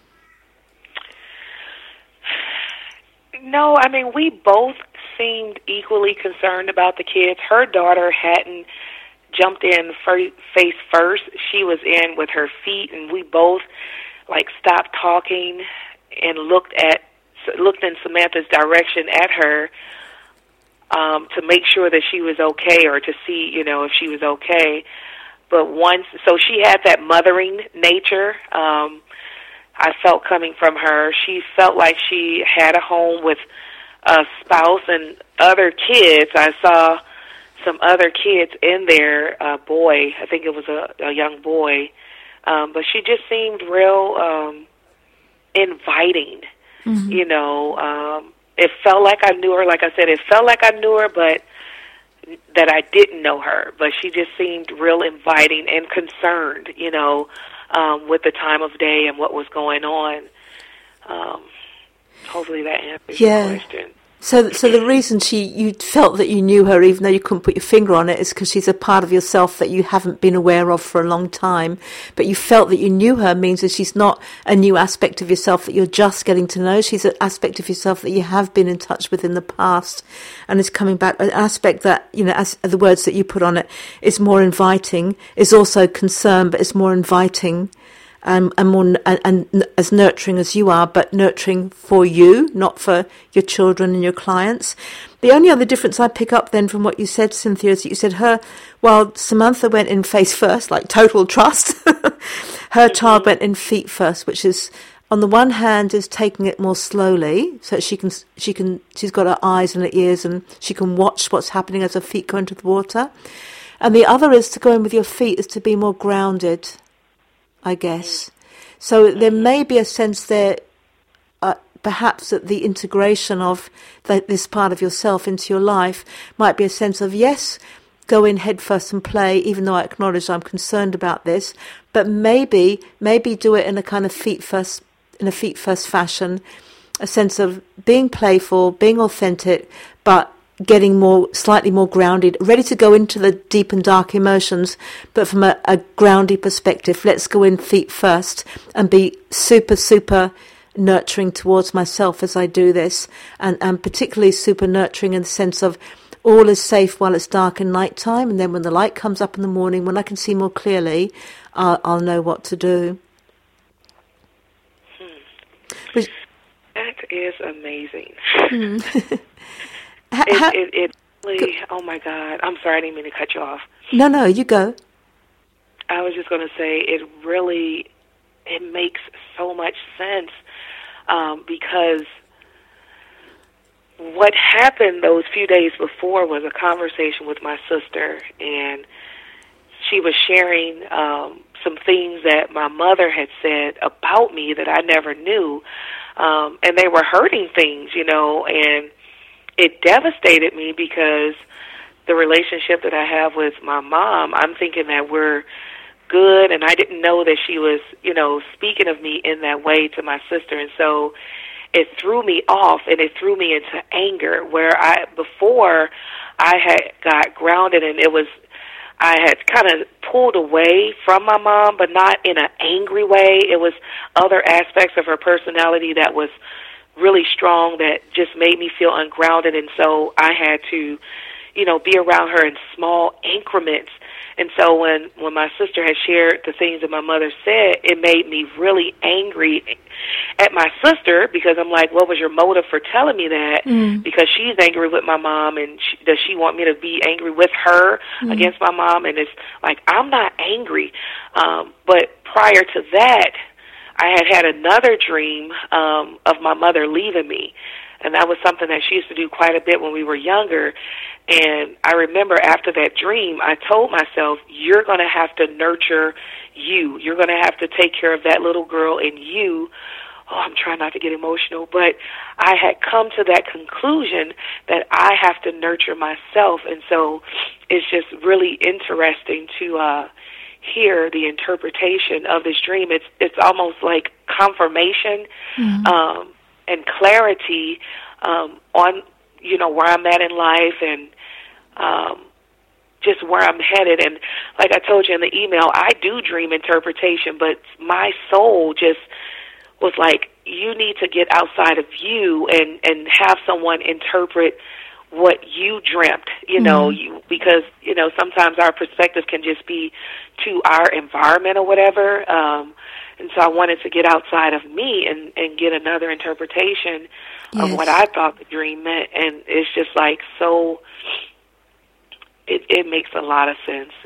No, I mean, we both seemed equally concerned about the kids. Her daughter hadn't jumped in face first. She was in with her feet, and we both, like, stopped talking and looked at, looked in Samantha's direction at her, Um, to make sure that she was okay, or to see, you know, if she was okay. but once, so she had that mothering nature. Um, I felt coming from her. She felt like she had a home with a spouse and other kids. I saw some other kids in there, a boy, I think it was a, a young boy, um, but she just seemed real um, inviting, mm-hmm. you know. Um, it felt like I knew her, like I said, it felt like I knew her, but that I didn't know her, but she just seemed real inviting and concerned, you know, um, with the time of day and what was going on. Um, hopefully that answers yeah. your question. So, so the reason she you felt that you knew her, even though you couldn't put your finger on it, is because she's a part of yourself that you haven't been aware of for a long time. But you felt that you knew her means that she's not a new aspect of yourself that you're just getting to know. She's an aspect of yourself that you have been in touch with in the past, and is coming back. An aspect that, you know, as the words that you put on it, is more inviting, is also concerned, but is more inviting. Um, and more and, and as nurturing as you are, but nurturing for you, not for your children and your clients. The only other difference I pick up then from what you said, Cynthia, is that you said her, while Samantha went in face first, like total trust, her mm-hmm. child went in feet first, which is, on the one hand, is taking it more slowly, so she can she can she's got her eyes and her ears, and she can watch what's happening as her feet go into the water. And the other is to go in with your feet is to be more grounded, I guess. So there may be a sense there, uh, perhaps that the integration of the, this part of yourself into your life might be a sense of, yes, go in head first and play, even though I acknowledge I'm concerned about this, but maybe, maybe do it in a kind of feet first, in a feet first fashion, a sense of being playful, being authentic, but getting more, slightly more grounded, ready to go into the deep and dark emotions, but from a, a grounded perspective. Let's go in feet first and be super, super nurturing towards myself as I do this, and, and particularly super nurturing in the sense of all is safe while it's dark and nighttime, and then when the light comes up in the morning, when I can see more clearly, I'll, I'll know what to do. Hmm. Which, that is amazing. Hmm. It, it, it really, oh my God, I'm sorry, I didn't mean to cut you off. No, no, you go. I was just going to say, it really, it makes so much sense, um, because what happened those few days before was a conversation with my sister, and she was sharing um, some things that my mother had said about me that I never knew, um, and they were hurting things, you know, and it devastated me because the relationship that I have with my mom, I'm thinking that we're good, and I didn't know that she was, you know, speaking of me in that way to my sister. And so it threw me off, and it threw me into anger, where I, before I had got grounded, and it was, I had kind of pulled away from my mom, but not in an angry way. It was other aspects of her personality that was really strong that just made me feel ungrounded, and so I had to, you know, be around her in small increments. And so when, when my sister had shared the things that my mother said, it made me really angry at my sister, because I'm like, what was your motive for telling me that? Mm. Because she's angry with my mom, and she, does she want me to be angry with her mm. against my mom? And it's like, I'm not angry. Um, but prior to that, I had had another dream um, of my mother leaving me, and that was something that she used to do quite a bit when we were younger. And I remember after that dream, I told myself, you're going to have to nurture you. You're going to have to take care of that little girl in you. Oh, I'm trying not to get emotional, but I had come to that conclusion that I have to nurture myself. And so it's just really interesting to uh hear the interpretation of this dream. It's it's almost like confirmation mm-hmm. um, and clarity um, on, you know, where I'm at in life, and um, just where I'm headed. And like I told you in the email, I do dream interpretation, but my soul just was like, you need to get outside of you and, and have someone interpret what you dreamt, you know, mm-hmm. you, because, you know, sometimes our perspective can just be to our environment or whatever. Um, and so I wanted to get outside of me and, and get another interpretation yes. of what I thought the dream meant. And it's just like, so it, it makes a lot of sense.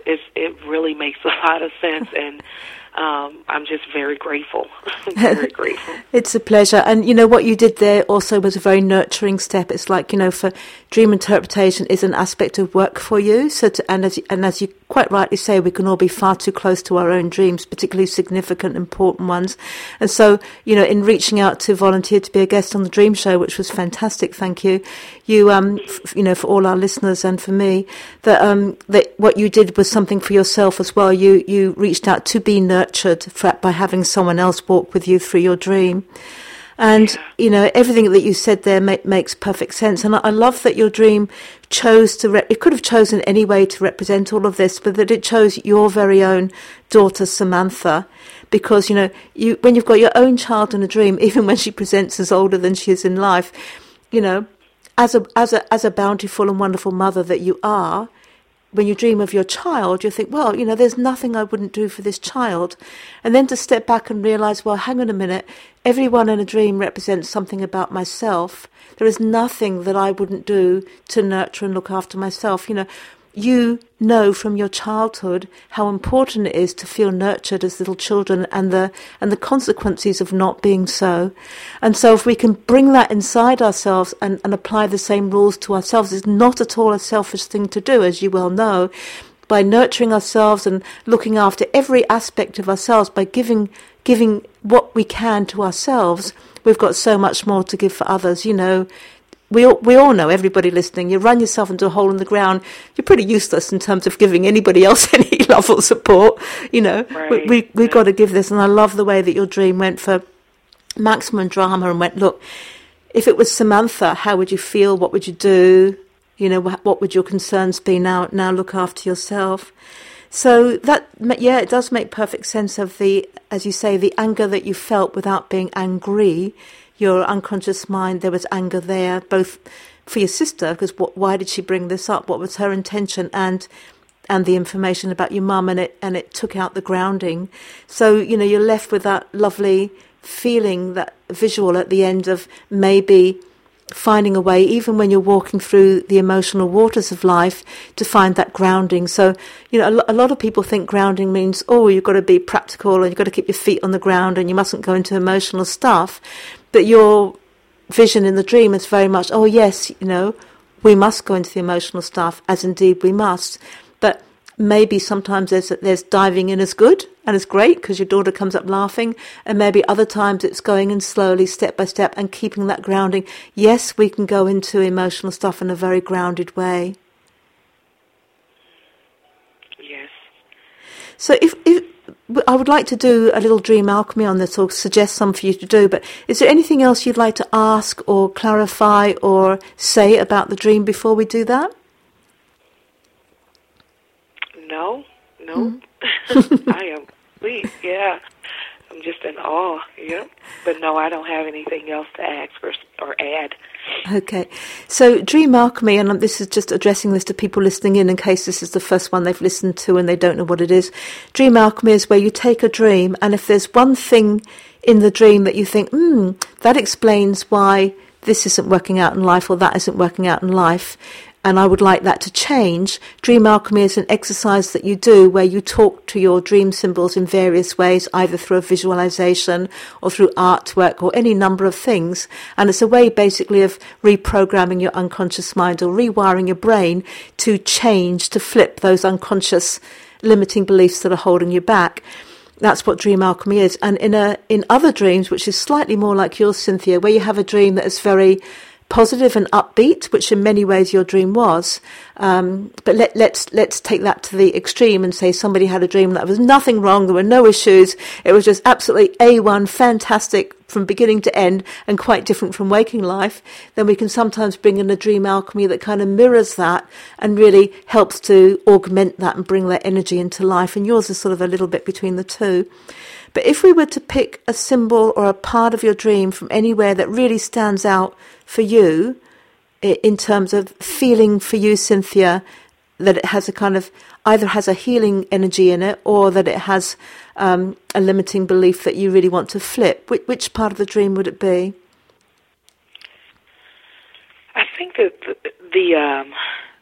it's, it really makes a lot of sense, and um, I'm just very grateful, very grateful. It's a pleasure. And, you know, what you did there also was a very nurturing step. It's like, you know, for dream interpretation is an aspect of work for you. So, to, and, as, and as you quite rightly say, we can all be far too close to our own dreams, particularly significant, important ones. And so, you know, in reaching out to volunteer to be a guest on the Dream Show, which was fantastic, thank you, you, um, f- you know, for all our listeners and for me, that, um, that what you did was something for yourself as well. You, you reached out to be nurtured for, by having someone else walk with you through your dream. And, yeah. you know, everything that you said there make, makes perfect sense. And I, I love that your dream chose to, re- it could have chosen any way to represent all of this, but that it chose your very own daughter, Samantha. Because, you know, you when you've got your own child in a dream, even when she presents as older than she is in life, you know, as a as a as a bountiful and wonderful mother that you are, when you dream of your child, you think, well, you know, there's nothing I wouldn't do for this child. And then to step back and realize, well, hang on a minute, everyone in a dream represents something about myself. There is nothing that I wouldn't do to nurture and look after myself. You know, you know from your childhood how important it is to feel nurtured as little children, and the and the consequences of not being so. And so if we can bring that inside ourselves and, and apply the same rules to ourselves, it's not at all a selfish thing to do, as you well know. By nurturing ourselves and looking after every aspect of ourselves, by giving giving what we can to ourselves, we've got so much more to give for others. You know, We all, we all know, everybody listening, you run yourself into a hole in the ground, you're pretty useless in terms of giving anybody else any love or support. You know, right. we, we, we've yeah. got to give this. And I love the way that your dream went for maximum drama and went, look, if it was Samantha, how would you feel? What would you do? You know, what, what would your concerns be? Now, now look after yourself. So that, yeah, it does make perfect sense of the, as you say, the anger that you felt without being angry. Your unconscious mind, there was anger there, both for your sister, because what, why did she bring this up? What was her intention? And and the information about your mum, and it and it took out the grounding. So, you know, you're left with that lovely feeling, that visual at the end of maybe finding a way, even when you're walking through the emotional waters of life, to find that grounding. So, you know, a lot of people think grounding means, oh, you've got to be practical and you've got to keep your feet on the ground and you mustn't go into emotional stuff. But your vision in the dream is very much, oh, yes, you know, we must go into the emotional stuff, as indeed we must. But maybe sometimes there's, there's diving in as good and as great because your daughter comes up laughing. And maybe other times it's going in slowly, step by step, and keeping that grounding. Yes, we can go into emotional stuff in a very grounded way. Yes. So if... if I would like to do a little dream alchemy on this, or suggest some for you to do, but is there anything else you'd like to ask or clarify or say about the dream before we do that? No, no. Mm. I am complete, yeah. I'm just in awe, yeah. But no, I don't have anything else to ask or, or add. Okay. So dream alchemy, and this is just addressing this to people listening in in case this is the first one they've listened to and they don't know what it is. Dream alchemy is where you take a dream, and if there's one thing in the dream that you think, hmm, that explains why this isn't working out in life or that isn't working out in life, and I would like that to change. Dream alchemy is an exercise that you do where you talk to your dream symbols in various ways, either through a visualization or through artwork or any number of things. And it's a way basically of reprogramming your unconscious mind or rewiring your brain to change, to flip those unconscious limiting beliefs that are holding you back. That's what dream alchemy is. And in a in other dreams, which is slightly more like yours, Cynthia, where you have a dream that is very positive and upbeat, which in many ways your dream was. Um, but let, let's let's take that to the extreme and say somebody had a dream that there was nothing wrong, there were no issues, it was just absolutely A one, fantastic from beginning to end and quite different from waking life. Then we can sometimes bring in a dream alchemy that kind of mirrors that and really helps to augment that and bring that energy into life. And yours is sort of a little bit between the two. But if we were to pick a symbol or a part of your dream from anywhere that really stands out for you, in terms of feeling for you, Cynthia, that it has a kind of, either has a healing energy in it or that it has um, a limiting belief that you really want to flip, which, which part of the dream would it be? I think that the the, um,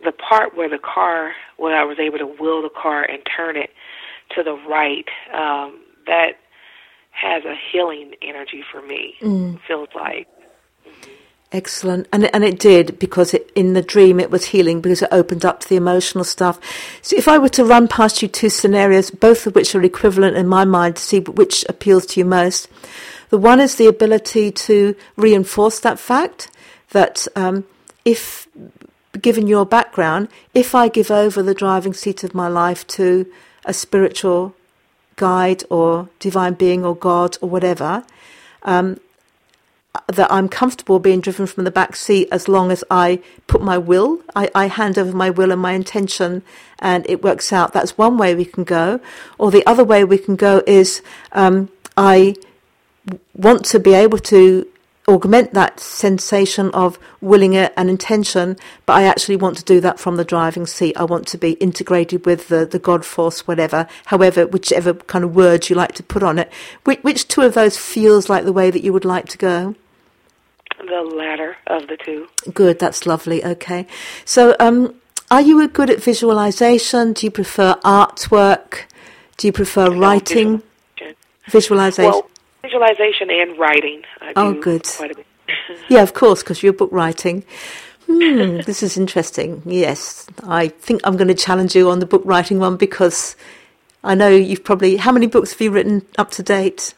the part where the car, where I was able to wheel the car and turn it to the right, um, that has a healing energy for me, mm. feels like. Mm-hmm. Excellent. And, and it did, because it, in the dream it was healing, because it opened up to the emotional stuff. So if I were to run past you two scenarios, both of which are equivalent in my mind, to see which appeals to you most. The one is the ability to reinforce that fact that um, if, given your background, if I give over the driving seat of my life to a spiritual guide or divine being or God or whatever, um, that I'm comfortable being driven from the back seat as long as I put my will, I, I hand over my will and my intention, and it works out. That's one way we can go. Or the other way we can go is um, I want to be able to augment that sensation of willing it and intention, but I actually want to do that from the driving seat. I want to be integrated with the, the God force, whatever, however, whichever kind of words you like to put on it. Which, which two of those feels like the way that you would like to go? The latter of the two. Good, that's lovely. Okay. So um, are you good at visualization? Do you prefer artwork? Do you prefer no, writing? Visualization. Well, visualization and writing. I oh, do good. Quite a bit. Yeah, of course, because you're book writing. Hmm, this is interesting. Yes, I think I'm going to challenge you on the book writing one, because I know you've probably... How many books have you written up to date?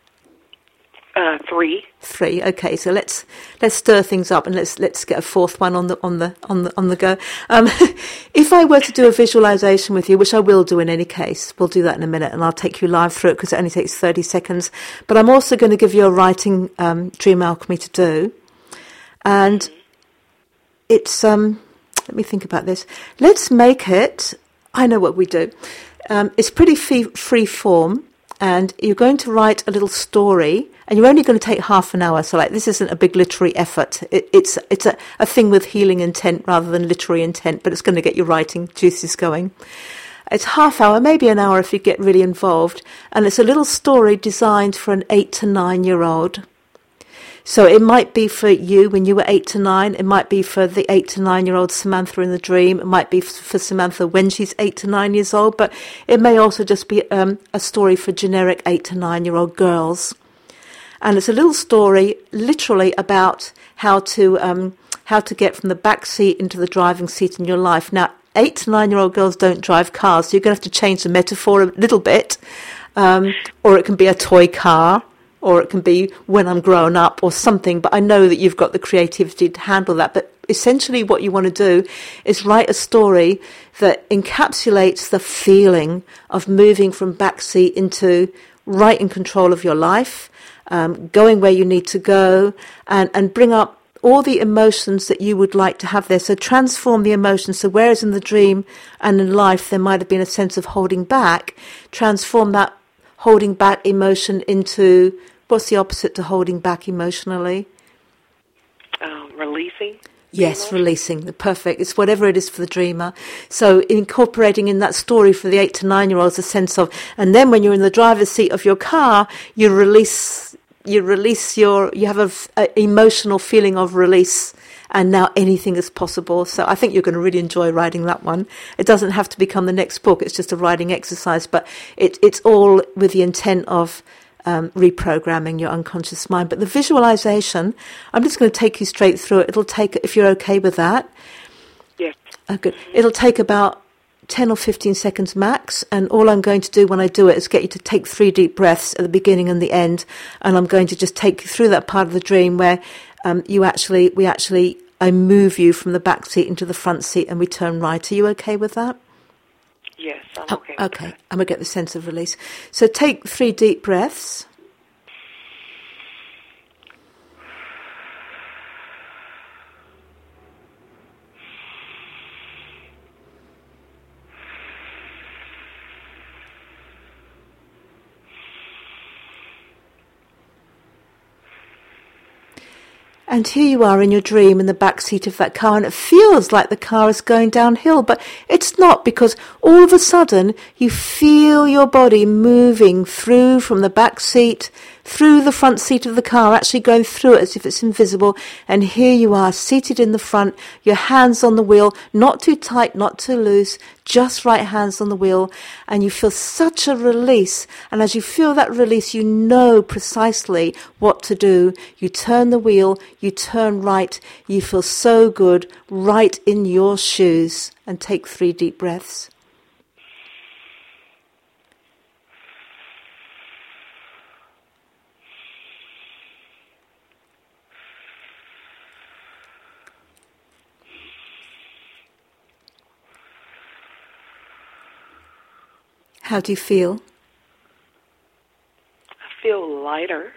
Uh, three. Three. Okay, so let's let's stir things up and let's let's get a fourth one on the on the on the on the go. Um, if I were to do a visualization with you, which I will do in any case, we'll do that in a minute, and I'll take you live through it because it only takes thirty seconds. But I'm also going to give you a writing um, dream alchemy to do, and it's um. Let me think about this. Let's make it. I know what we do. Um, it's pretty free, free form. And you're going to write a little story, and you're only going to take half an hour. So, like, this isn't a big literary effort. It, it's it's a, a thing with healing intent rather than literary intent, but it's going to get your writing juices going. It's half hour, maybe an hour if you get really involved. And it's a little story designed for an eight to nine year old. So it might be for you when you were eight to nine. It might be for the eight to nine year old Samantha in the dream. It might be for Samantha when she's eight to nine years old. But it may also just be um, a story for generic eight to nine year old girls. And it's a little story, literally, about how to um, how to get from the back seat into the driving seat in your life. Now, eight to nine year old girls don't drive cars, so you're going to have to change the metaphor a little bit. Um, or it can be a toy car. Or it can be when I'm grown up or something, but I know that you've got the creativity to handle that. But essentially what you want to do is write a story that encapsulates the feeling of moving from backseat into right in control of your life, um, going where you need to go, and, and bring up all the emotions that you would like to have there. So transform the emotions. So whereas in the dream and in life there might have been a sense of holding back, transform that holding back emotion into... What's the opposite to holding back emotionally? Um, releasing. Yes, emotion. Releasing. The perfect. It's whatever it is for the dreamer. So incorporating in that story for the eight to nine year olds a sense of, and then when you're in the driver's seat of your car, you release, you release your, you have a, a emotional feeling of release. And now anything is possible. So I think you're going to really enjoy writing that one. It doesn't have to become the next book. It's just a writing exercise, but it, it's all with the intent of Um, reprogramming your unconscious mind. But the visualization, I'm just going to take you straight through it. It'll take, if you're okay with that. Yes. Oh, good. It'll take about ten or fifteen seconds max. And all I'm going to do when I do it is get you to take three deep breaths at the beginning and the end. And I'm going to just take you through that part of the dream where um, you actually, we actually, I move you from the back seat into the front seat and we turn right. Are you okay with that? Yes, I'm okay. Oh, okay, I'm going to get the sense of release. So take three deep breaths. And here you are in your dream in the back seat of that car, and it feels like the car is going downhill, but it's not, because all of a sudden you feel your body moving through from the back seat, through the front seat of the car, actually going through it as if it's invisible. And here you are, seated in the front, your hands on the wheel, not too tight, not too loose, just right hands on the wheel. And you feel such a release. And as you feel that release, you know precisely what to do. You turn the wheel, you turn right, you feel so good right in your shoes. And take three deep breaths. How do you feel? I feel lighter.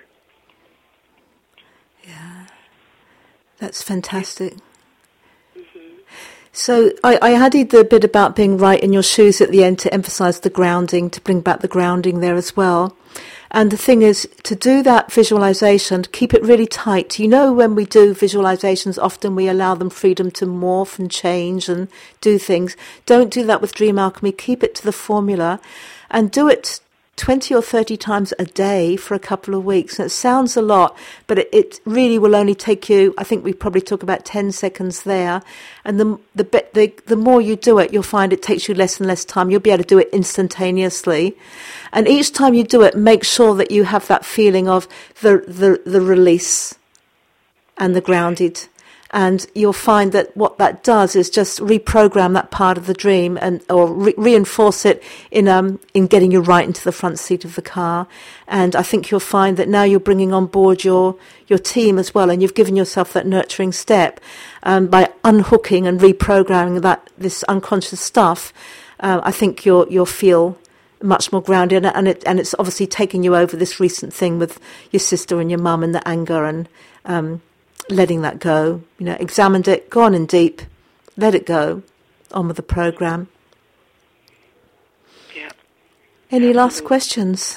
Yeah, that's fantastic. Mm-hmm. So I, I added the bit about being right in your shoes at the end to emphasize the grounding, to bring back the grounding there as well. And the thing is, to do that visualization, keep it really tight. You know, when we do visualizations, often we allow them freedom to morph and change and do things. Don't do that with Dream Alchemy. Keep it to the formula and do it twenty or thirty times a day for a couple of weeks. And it sounds a lot, but it, it really will only take you, I think we probably took about ten seconds there. And the, the, the, the more you do it, you'll find it takes you less and less time. You'll be able to do it instantaneously. And each time you do it, make sure that you have that feeling of the, the, the release and the grounded. And you'll find that what that does is just reprogram that part of the dream and or re- reinforce it in um in getting you right into the front seat of the car. And I think you'll find that now you're bringing on board your your team as well, and you've given yourself that nurturing step um, by unhooking and reprogramming that this unconscious stuff. Uh, I think you'll you'll feel much more grounded, and it and it's obviously taking you over this recent thing with your sister and your mum and the anger and um. letting that go, you know, examined it, gone in deep, let it go, on with the program. Yeah. Any Absolutely. last questions?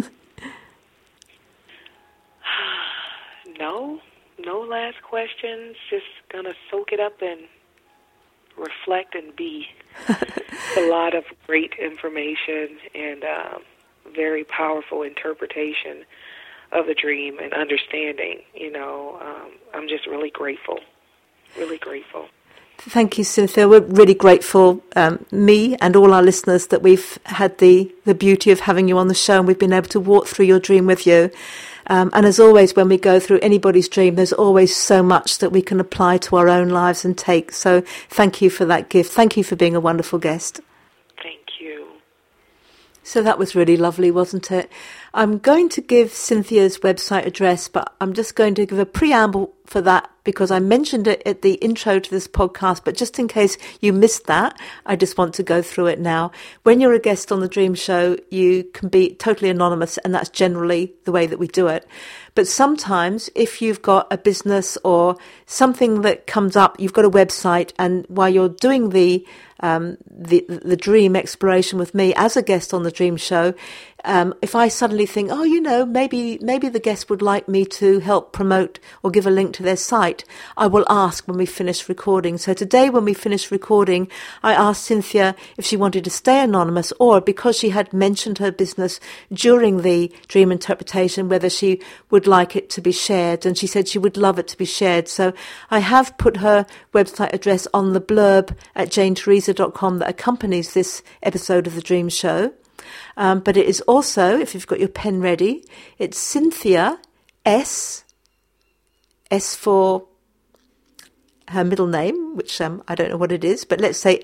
No, no last questions. Just gonna soak it up and reflect and be. A lot of great information and um, very powerful interpretation of the dream and understanding, you know, um, I'm just really grateful, really grateful. Thank you, Cynthia. We're really grateful, um, me and all our listeners, that we've had the, the beauty of having you on the show and we've been able to walk through your dream with you. Um, and as always, when we go through anybody's dream, there's always so much that we can apply to our own lives and take. So thank you for that gift. Thank you for being a wonderful guest. Thank you. So that was really lovely, wasn't it? I'm going to give Cynthia's website address, but I'm just going to give a preamble for that because I mentioned it at the intro to this podcast, but just in case you missed that, I just want to go through it now. When you're a guest on the Dream Show, you can be totally anonymous, and that's generally the way that we do it. But sometimes if you've got a business or something that comes up, you've got a website, and while you're doing the um, the, the dream exploration with me as a guest on the Dream Show, um, if I suddenly think, oh, you know, maybe maybe the guest would like me to help promote or give a link to their site, I will ask when we finish recording. So today when we finish recording, I asked Cynthia if she wanted to stay anonymous, or because she had mentioned her business during the dream interpretation, whether she would like it to be shared. And she said she would love it to be shared. So I have put her website address on the blurb at jane teresa dot com that accompanies this episode of the Dream Show. Um, but it is also, if you've got your pen ready, it's Cynthia S, S for her middle name, which um, I don't know what it is, but let's say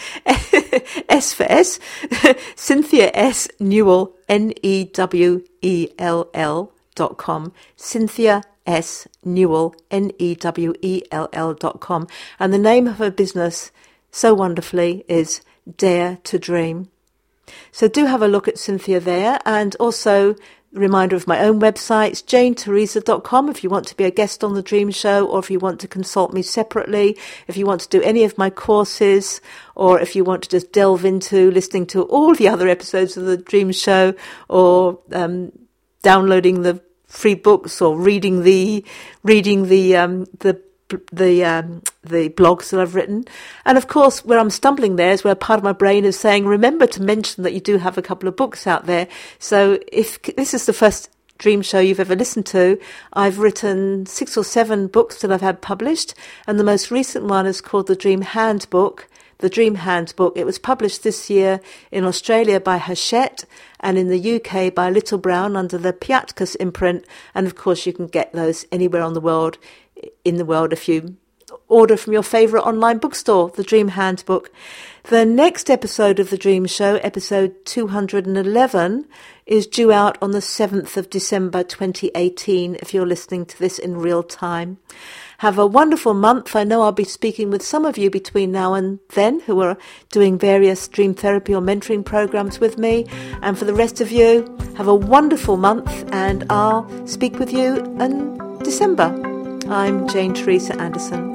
S for S, Cynthia S Newell, N E W E L L dot com, Cynthia S Newell, N E W E L L dot com. And the name of her business, so wonderfully, is Dare to Dream. So do have a look at Cynthia there, and also reminder of my own website, jane teresa dot com, if you want to be a guest on the Dream Show, or if you want to consult me separately, if you want to do any of my courses, or if you want to just delve into listening to all the other episodes of the Dream Show, or um, downloading the free books, or reading the reading the um, the the um, the blogs that I've written. And of course, where I'm stumbling there is where part of my brain is saying, remember to mention that you do have a couple of books out there. So if this is the first dream show you've ever listened to. I've written six or seven books that I've had published, and the most recent one is called The Dream Handbook. The Dream Handbook. It was published this year in Australia by Hachette and in the U K by Little Brown under the Piatkus imprint. And of course, you can get those anywhere on the world, in the world, if you order from your favourite online bookstore, The Dream Handbook. The next episode of The Dream Show, episode two hundred eleven, is due out on the seventh of December twenty eighteen, if you're listening to this in real time. Have a wonderful month. I know I'll be speaking with some of you between now and then who are doing various dream therapy or mentoring programs with me. And for the rest of you, have a wonderful month, and I'll speak with you in December. I'm Jane Teresa Anderson.